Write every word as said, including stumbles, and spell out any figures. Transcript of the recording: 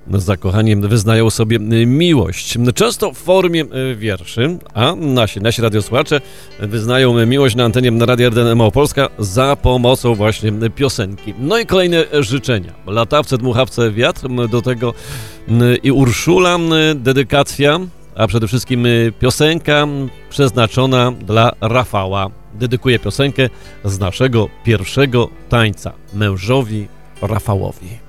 zakochani wyznają sobie miłość. Często w formie wierszy, a nasi, nasi radiosłuchacze wyznają miłość na antenie Radia R D N Małopolska za pomocą właśnie piosenki. No i kolejne życzenia. Latawce, dmuchawce, wiatr, do tego i Urszula, dedykacja, a przede wszystkim piosenka przeznaczona dla Rafała. Dedykuję piosenkę z naszego pierwszego tańca mężowi Rafałowi.